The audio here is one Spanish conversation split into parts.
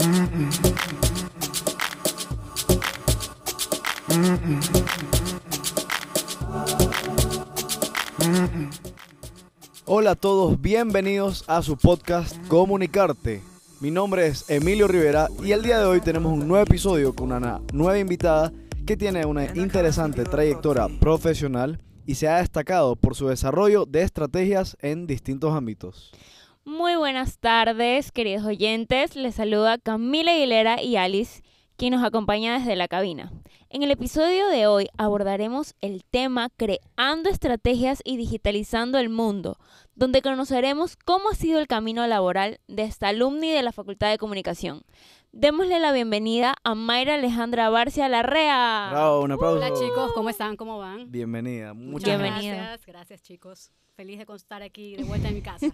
Hola a todos, bienvenidos a su podcast Comunicarte. Mi nombre es Emilio Rivera y el día de hoy tenemos un nuevo episodio con una nueva invitada que tiene una interesante trayectoria profesional y se ha destacado por su desarrollo de estrategias en distintos ámbitos. Muy buenas tardes, queridos oyentes. Les saluda Camila Aguilera y Alice, quien nos acompaña desde la cabina. En el episodio de hoy abordaremos el tema Creando estrategias y digitalizando el mundo, donde conoceremos cómo ha sido el camino laboral de esta alumni de la Facultad de Comunicación. Démosle la bienvenida a Mayra Alejandra Barcia Larrea. Bravo, un aplauso. Hola chicos, ¿cómo están? ¿Cómo van? Bienvenida, Muchas Bienvenida. gracias chicos. Feliz de estar aquí de vuelta en mi casa.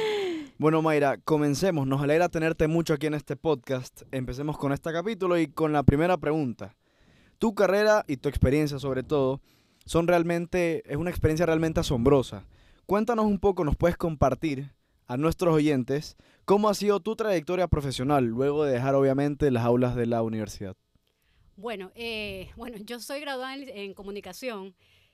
Bueno, Mayra, comencemos. Nos alegra tenerte mucho aquí en este podcast. Empecemos con este capítulo y con la primera pregunta. Tu carrera y tu experiencia, sobre todo, es una experiencia realmente asombrosa. Cuéntanos un poco, nos puedes compartir a nuestros oyentes cómo ha sido tu trayectoria profesional luego de dejar, obviamente, las aulas de la universidad. Bueno, yo soy graduada en comunicación.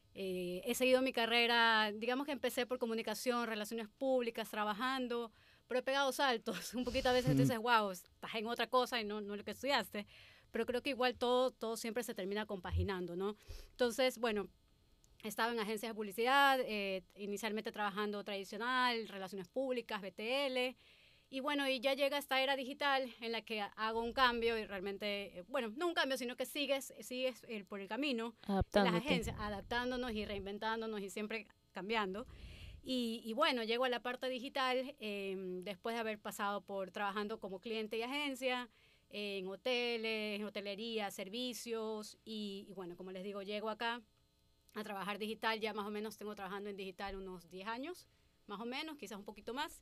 He seguido mi carrera, digamos que empecé por comunicación, relaciones públicas, trabajando, pero he pegado saltos. Un poquito a veces tú dices, wow, estás en otra cosa y no lo que estudiaste. Pero creo que igual todo siempre se termina compaginando, ¿no? Entonces, bueno, estaba en agencias de publicidad, inicialmente trabajando tradicional, relaciones públicas, BTL. Y bueno, y ya llega esta era digital en la que hago un cambio y realmente, no un cambio, sino que sigues por el camino de las agencias, adaptándonos y reinventándonos y siempre cambiando. Y bueno, llego a la parte digital después de haber pasado por trabajando como cliente y agencia, en hoteles, en hotelería, servicios y bueno, como les digo, llego acá a trabajar digital, ya más o menos tengo trabajando en digital unos 10 años, más o menos, quizás un poquito más.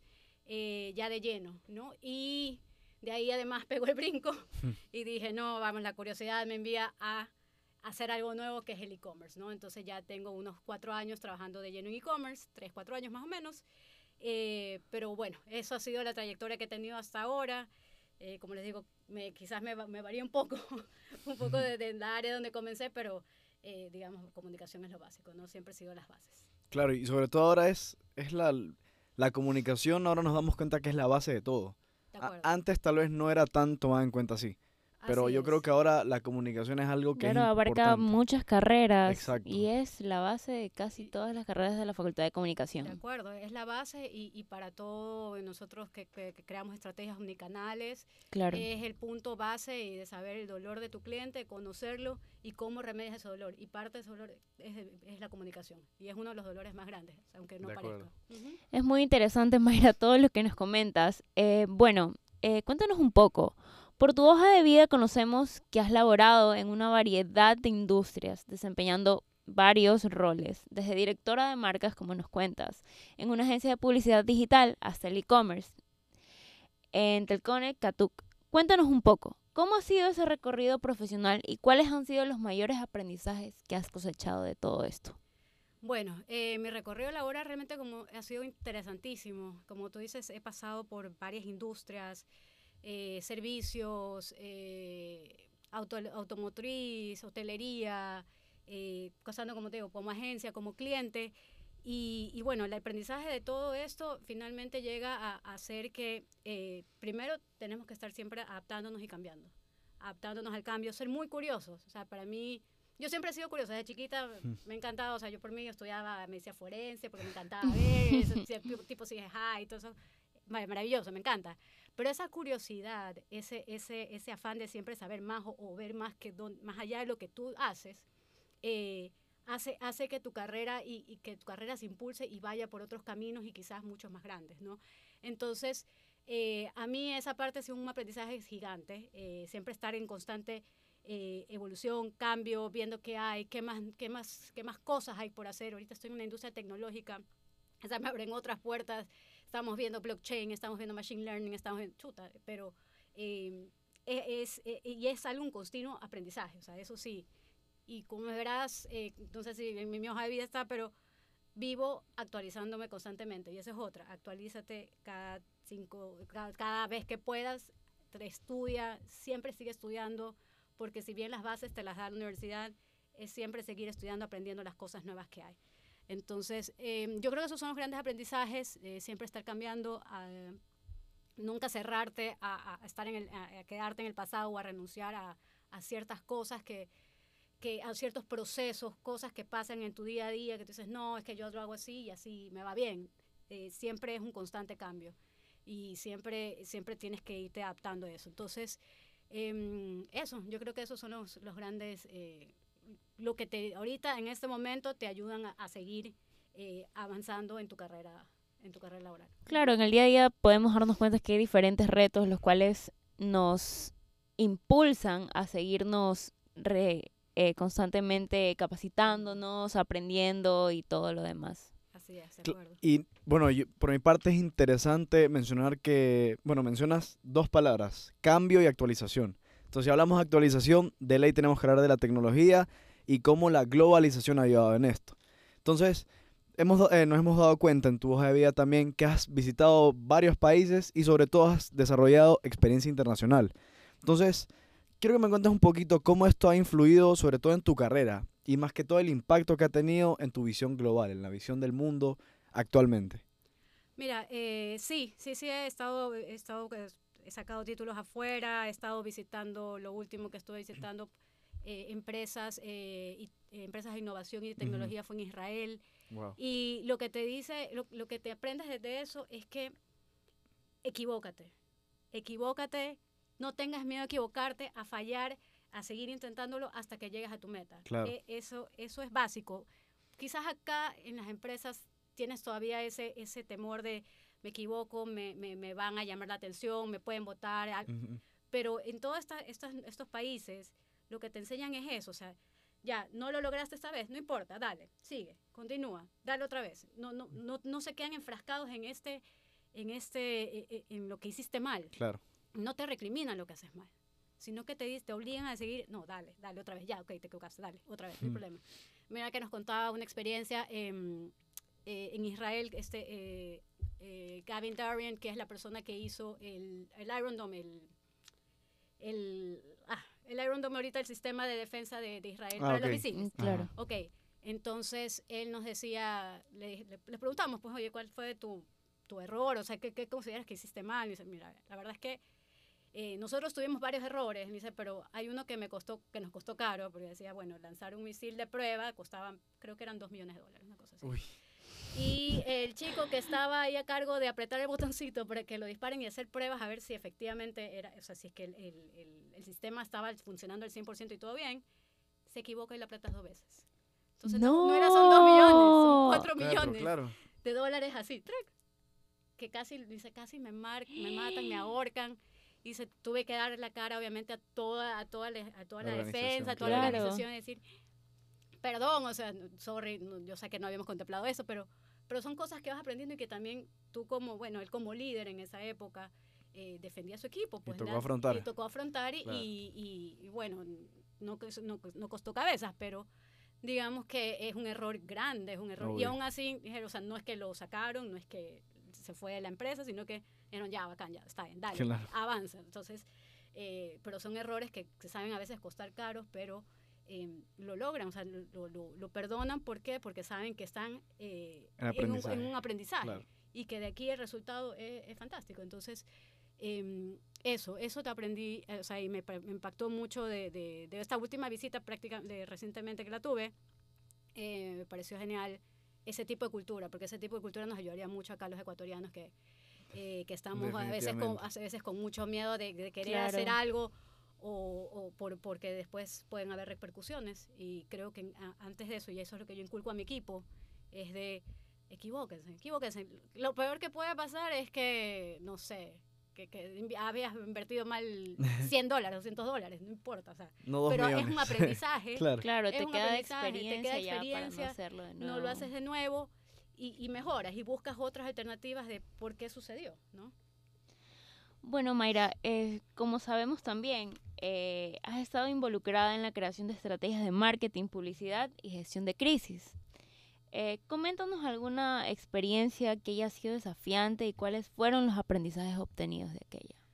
Ya de lleno, ¿no? Y de ahí además pegó el brinco y dije, no, vamos, la curiosidad me envía a hacer algo nuevo que es el e-commerce, ¿no? Entonces ya tengo unos 4 años trabajando de lleno en e-commerce, 3, 4 años más o menos, pero bueno, eso ha sido la trayectoria que he tenido hasta ahora. Como les digo, quizás me varía un poco, de la área donde comencé, pero digamos, comunicación es lo básico, ¿no? Siempre he sido las bases. Claro, y sobre todo ahora es la comunicación, ahora nos damos cuenta que es la base de todo. Antes tal vez no era tan tomada en cuenta así, pero yo creo que ahora la comunicación es algo que es importante. Abarca muchas carreras. Exacto. Y es la base de casi todas las carreras de la Facultad de Comunicación. De acuerdo, es la base y para todo nosotros que creamos estrategias omnicanales, Claro. es el punto base y de saber el dolor de tu cliente, conocerlo y cómo remedias ese dolor. Y parte de ese dolor es la comunicación y es uno de los dolores más grandes, aunque no parezca. Es muy interesante, Mayra, todo lo que nos comentas. Cuéntanos un poco. Por tu hoja de vida conocemos que has laborado en una variedad de industrias, desempeñando varios roles, desde directora de marcas, como nos cuentas, en una agencia de publicidad digital hasta el e-commerce, en Telcone, Catuc. Cuéntanos un poco, ¿cómo ha sido ese recorrido profesional y cuáles han sido los mayores aprendizajes que has cosechado de todo esto? Bueno, mi recorrido laboral realmente ha sido interesantísimo. Como tú dices, he pasado por varias industrias, servicios, automotriz, hotelería, pasando, como te digo, como agencia, como cliente. Y bueno, el aprendizaje de todo esto finalmente llega a hacer que primero tenemos que estar siempre adaptándonos y cambiando, adaptándonos al cambio, ser muy curiosos. O sea, para mí, yo siempre he sido curiosa, desde chiquita me ha encantado, o sea, yo por mí estudiaba medicina forense porque me encantaba ver, ese tipo CSI y todo eso, maravilloso, me encanta. Pero esa curiosidad, ese afán de siempre saber más o ver más allá de lo que tú haces, hace que tu carrera y que tu carrera se impulse y vaya por otros caminos y quizás muchos más grandes, ¿no? Entonces, a mí esa parte ha sido un aprendizaje gigante, siempre estar en constante evolución, cambio, viendo qué hay, qué más cosas hay por hacer. Ahorita estoy en una industria tecnológica, o sea, me abren otras puertas. Estamos viendo blockchain, estamos viendo machine learning, pero es algo un continuo aprendizaje, o sea, eso sí. Y como verás, no sé si en mi hoja de vida está, pero vivo actualizándome constantemente y esa es otra. Actualízate cada vez que puedas, estudia, siempre sigue estudiando, porque si bien las bases te las da la universidad, es siempre seguir estudiando, aprendiendo las cosas nuevas que hay. Entonces, yo creo que esos son los grandes aprendizajes, siempre estar cambiando, nunca cerrarte a quedarte en el pasado o a renunciar a ciertas cosas a ciertos procesos, cosas que pasan en tu día a día, que tú dices, no, es que yo lo hago así y así me va bien. Siempre es un constante cambio y siempre tienes que irte adaptando a eso. Entonces, yo creo que esos son los grandes, lo que ahorita en este momento te ayudan a seguir avanzando en tu carrera laboral. Claro, en el día a día podemos darnos cuenta que hay diferentes retos los cuales nos impulsan a seguirnos constantemente capacitándonos, aprendiendo y todo lo demás. Así es, de acuerdo. Y bueno, por mi parte es interesante mencionar que, bueno, mencionas dos palabras, cambio y actualización. Entonces, si hablamos de actualización, de ley tenemos que hablar de la tecnología y cómo la globalización ha ayudado en esto. Entonces, nos hemos dado cuenta en tu hoja de vida también que has visitado varios países y sobre todo has desarrollado experiencia internacional. Entonces, quiero que me cuentes un poquito cómo esto ha influido sobre todo en tu carrera y más que todo el impacto que ha tenido en tu visión global, en la visión del mundo actualmente. Mira, sí, he sacado títulos afuera, he estado visitando, lo último que estuve visitando, empresas de innovación y de tecnología fue en Israel. Wow. Y lo que te dice, lo que te aprendes desde eso es que equivócate, no tengas miedo a equivocarte, a fallar, a seguir intentándolo hasta que llegues a tu meta. Claro. Eso es básico. Quizás acá en las empresas tienes todavía ese temor de me equivoco, me van a llamar la atención, me pueden votar, pero en todos estos países lo que te enseñan es eso, o sea, ya, no lo lograste esta vez, no importa, dale, sigue, continúa, dale otra vez. No se quedan enfrascados en lo que hiciste mal. Claro. No te recriminan lo que haces mal, sino que te obligan a seguir, no, dale otra vez, ya, ok, te equivocaste, dale, otra vez, no hay problema. Mira que nos contaba una experiencia en Israel, Gavin Darien, que es la persona que hizo el Iron Dome, el Iron Dome ahorita, el sistema de defensa de Israel para los misiles. Claro. Ok, entonces él nos decía, le preguntamos, pues, oye, ¿cuál fue tu error? O sea, ¿qué consideras que hiciste mal? Y dice, mira, la verdad es que nosotros tuvimos varios errores, dice, pero hay uno que nos costó caro, porque decía, bueno, lanzar un misil de prueba costaba, creo que eran $2 millones, una cosa así. Uy. Y el chico que estaba ahí a cargo de apretar el botoncito para que lo disparen y hacer pruebas a ver si efectivamente era, o sea, si es que el sistema estaba funcionando al 100% y todo bien, se equivoca y lo apretas 2 veces. Entonces no son 2 millones, son 4 millones de dólares así, ¡trac! Que casi me matan, me ahorcan. Y tuve que dar la cara, obviamente, a toda la defensa, a toda la organización, y decir, perdón, o sea, sorry, yo sé que no habíamos contemplado eso, pero son cosas que vas aprendiendo y que también tú él como líder en esa época defendía a su equipo. Pues, y tocó afrontar. Claro. Y bueno, no costó cabezas, pero digamos que es un error grande, es un error. Obvio. Y aún así, o sea, no es que lo sacaron, no es que se fue de la empresa, sino que dijeron, ya, bacán, ya, está bien, dale, claro, avanza. Entonces, pero son errores que saben a veces costar caros, pero lo logran, o sea, lo perdonan. ¿Por qué? Porque saben que están en un aprendizaje, claro, y que de aquí el resultado es fantástico. Entonces, eso te aprendí, o sea, y me impactó mucho de esta última visita recientemente que la tuve. Me pareció genial ese tipo de cultura, porque ese tipo de cultura nos ayudaría mucho acá a los ecuatorianos que estamos a veces con mucho miedo de querer, claro, hacer algo porque después pueden haber repercusiones. Y creo que antes de eso, y eso es lo que yo inculco a mi equipo, es de equivóquense. Lo peor que puede pasar es que, no sé, que habías invertido mal $100, $200, no importa, o sea, no pero 2 millones. Es un aprendizaje. Claro, te queda experiencia ya para no hacerlo de nuevo. No lo haces de nuevo y mejoras y buscas otras alternativas de por qué sucedió, ¿no? Bueno, Mayra, como sabemos también, has estado involucrada en la creación de estrategias de marketing, publicidad y gestión de crisis. Coméntanos alguna experiencia que haya sido desafiante y cuáles fueron los aprendizajes obtenidos de aquella.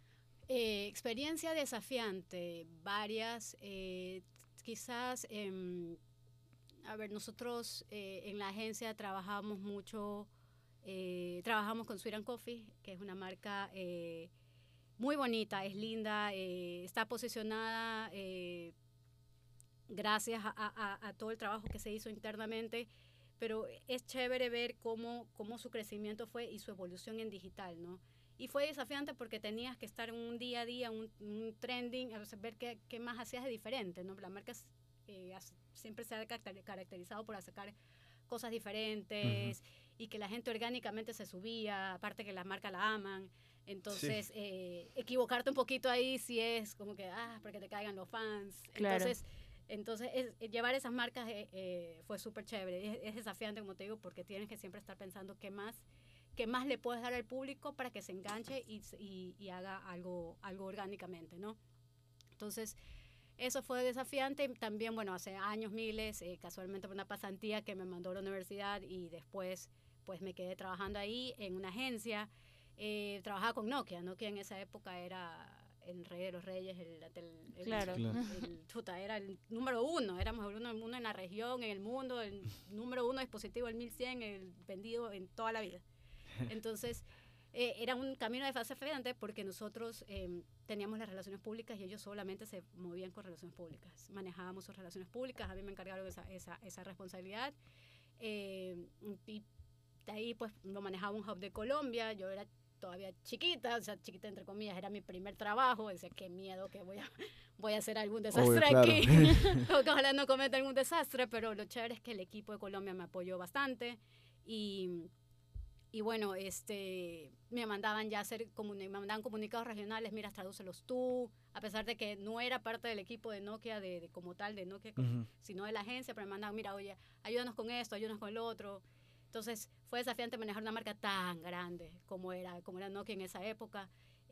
Experiencia desafiante, varias. Quizás, a ver, nosotros en la agencia trabajamos mucho, trabajamos con Sweet and Coffee, que es una marca muy bonita, es linda, está posicionada gracias a todo el trabajo que se hizo internamente, pero es chévere ver cómo su crecimiento fue y su evolución en digital, ¿no? Y fue desafiante porque tenías que estar en un día a día, un trending, a ver qué más hacías de diferente, ¿no? La marca siempre se ha caracterizado por sacar cosas diferentes y que la gente orgánicamente se subía, aparte que la marca la aman. Entonces, equivocarte un poquito ahí sí es como que, porque te caigan los fans. Claro. Entonces llevar esas marcas fue súper chévere. Es desafiante, como te digo, porque tienes que siempre estar pensando qué más le puedes dar al público para que se enganche y haga algo orgánicamente, ¿no? Entonces, eso fue desafiante. También, bueno, hace años, miles, casualmente por una pasantía que me mandó a la universidad y después pues me quedé trabajando ahí en una agencia. Trabajaba con Nokia. Nokia en esa época era el rey de los reyes, Claro. Era el número uno, éramos el número uno en la región, en el mundo, el número uno dispositivo, el 1100, el vendido en toda la vida. Entonces, era un camino desafiante porque nosotros teníamos las relaciones públicas y ellos solamente se movían con relaciones públicas. Manejábamos sus relaciones públicas, a mí me encargaron esa responsabilidad. Y de ahí, pues, lo manejaba un hub de Colombia. Yo era todavía chiquita, o sea, chiquita entre comillas, era mi primer trabajo. Decía, qué miedo que voy a hacer algún desastre aquí. Ojalá no cometa algún desastre, pero lo chévere es que el equipo de Colombia me apoyó bastante y bueno, me mandaban ya me mandaban comunicados regionales, mira, tradúcelos tú, a pesar de que no era parte del equipo de Nokia, como tal, de Nokia, sino de la agencia, pero me mandaban, mira, oye, ayúdanos con esto, ayúdanos con el otro. Entonces, fue desafiante manejar una marca tan grande como era Nokia en esa época.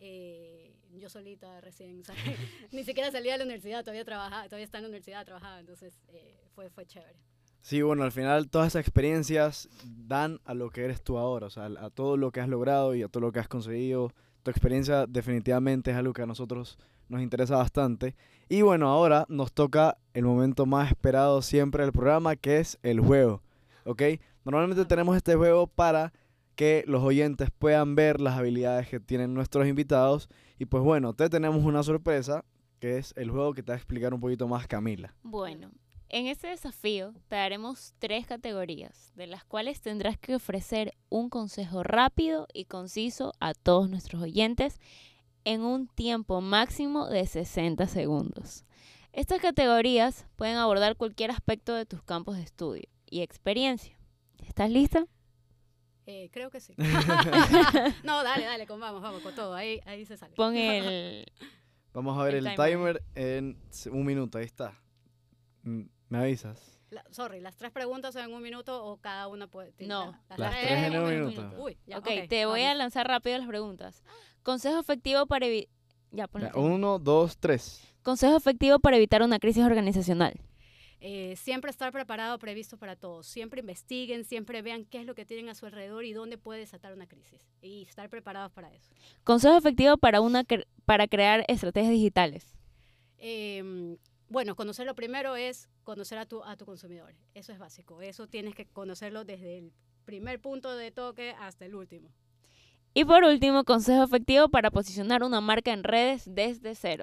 Yo solita recién, ni siquiera salía de la universidad, todavía estaba en la universidad, trabajaba, entonces fue chévere. Sí, bueno, al final todas esas experiencias dan a lo que eres tú ahora, o sea, a todo lo que has logrado y a todo lo que has conseguido. Tu experiencia definitivamente es algo que a nosotros nos interesa bastante. Y bueno, ahora nos toca el momento más esperado siempre del programa, que es el juego, ¿ok? Normalmente tenemos este juego para que los oyentes puedan ver las habilidades que tienen nuestros invitados. Y pues bueno, te tenemos una sorpresa, que es el juego que te va a explicar un poquito más Camila. Bueno, en este desafío te daremos 3 categorías, de las cuales tendrás que ofrecer un consejo rápido y conciso a todos nuestros oyentes en un tiempo máximo de 60 segundos. Estas categorías pueden abordar cualquier aspecto de tus campos de estudio y experiencia. ¿Estás lista? Creo que sí. No, dale, vamos con todo, ahí se sale. Pon el... Vamos a ver el timer en 1 minuto, ahí está. ¿Me avisas? ¿Las 3 preguntas son en 1 minuto o cada una puede...? No. Las 3 en 1 minuto. Uy, ya, ok, te voy a lanzar rápido las preguntas. Consejo efectivo para evitar... 1, 2, 3. Consejo efectivo para evitar una crisis organizacional. Siempre estar preparado, previsto para todo. Siempre investiguen, siempre vean qué es lo que tienen a su alrededor y dónde puede desatar una crisis. Y estar preparados para eso. Consejo efectivo para crear estrategias digitales. Bueno, conocer lo primero es conocer a tu consumidor. Eso es básico. Eso tienes que conocerlo desde el primer punto de toque hasta el último. Y por último, consejo efectivo para posicionar una marca en redes desde cero.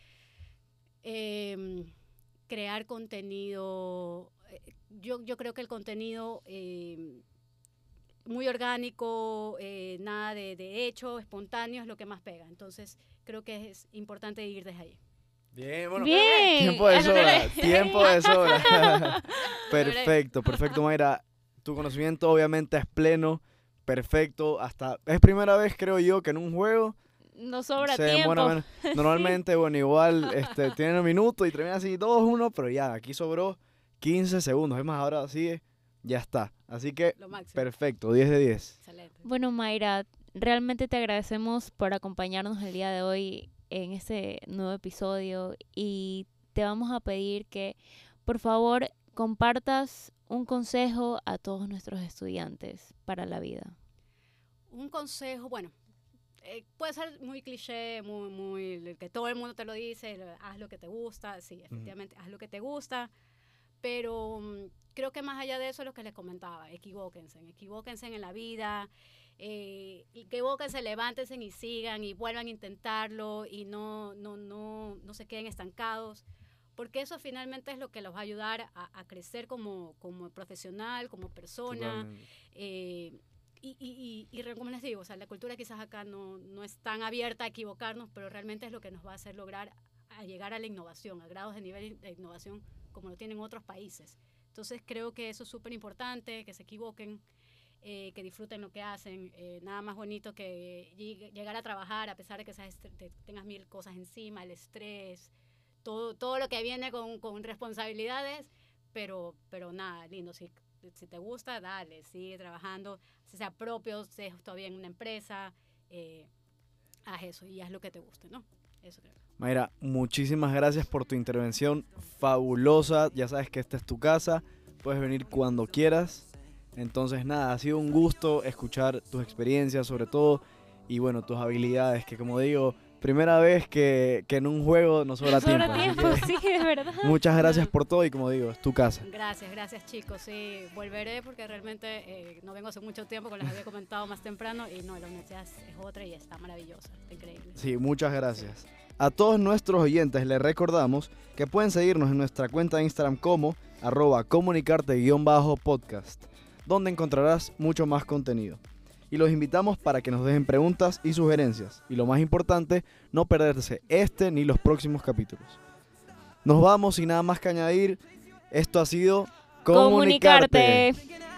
Crear contenido. Yo creo que el contenido muy orgánico, nada de hecho, espontáneo es lo que más pega. Entonces, creo que es importante ir desde ahí. Bien, bueno. Bien. Tiempo de sobra. Perfecto, Mayra. Tu conocimiento obviamente es pleno, perfecto. Es primera vez, creo yo, que en un juego no sobra se tiempo. demora menos. Normalmente, bueno, igual tienen 1 minuto y termina así 2-1, pero ya, aquí sobró 15 segundos. Es más, ahora sí, ya está. Así que, perfecto, 10 de 10. Excelente. Bueno, Mayra, realmente te agradecemos por acompañarnos el día de hoy en este nuevo episodio y te vamos a pedir que, por favor, compartas un consejo a todos nuestros estudiantes para la vida. Un consejo, bueno, puede ser muy cliché, muy que todo el mundo te lo dice, haz lo que te gusta, sí, efectivamente, haz lo que te gusta, pero creo que más allá de eso es lo que les comentaba, equivóquense en la vida, equivóquense, levántense y sigan y vuelvan a intentarlo y no se queden estancados, porque eso finalmente es lo que los va a ayudar a crecer como profesional, como persona. Como les digo, o sea, la cultura quizás acá no es tan abierta a equivocarnos, pero realmente es lo que nos va a hacer lograr a llegar a la innovación, a grados de nivel de innovación como lo tienen otros países. Entonces creo que eso es súper importante, que se equivoquen, que disfruten lo que hacen. Nada más bonito que llegar a trabajar a pesar de que tengas 1000 cosas encima, el estrés, todo lo que viene con responsabilidades, pero nada, lindo, si te gusta, dale, sigue trabajando, si sea propio, si todavía en una empresa, haz eso y haz lo que te guste, ¿no? Eso creo. Mayra, muchísimas gracias por tu intervención fabulosa, ya sabes que esta es tu casa, puedes venir cuando quieras, entonces nada, ha sido un gusto escuchar tus experiencias sobre todo y bueno, tus habilidades, que como digo, primera vez que en un juego nos sobra tiempo. Sí, de verdad. Muchas gracias por todo y como digo, es tu casa. Gracias chicos, sí, volveré porque realmente no vengo hace mucho tiempo, como les había comentado más temprano, y no, la universidad es otra y está maravillosa, está increíble. Sí, muchas gracias. A todos nuestros oyentes les recordamos que pueden seguirnos en nuestra cuenta de Instagram como @comunicarte_podcast, donde encontrarás mucho más contenido. Y los invitamos para que nos dejen preguntas y sugerencias. Y lo más importante, no perderse este ni los próximos capítulos. Nos vamos sin nada más que añadir. Esto ha sido Comunicarte.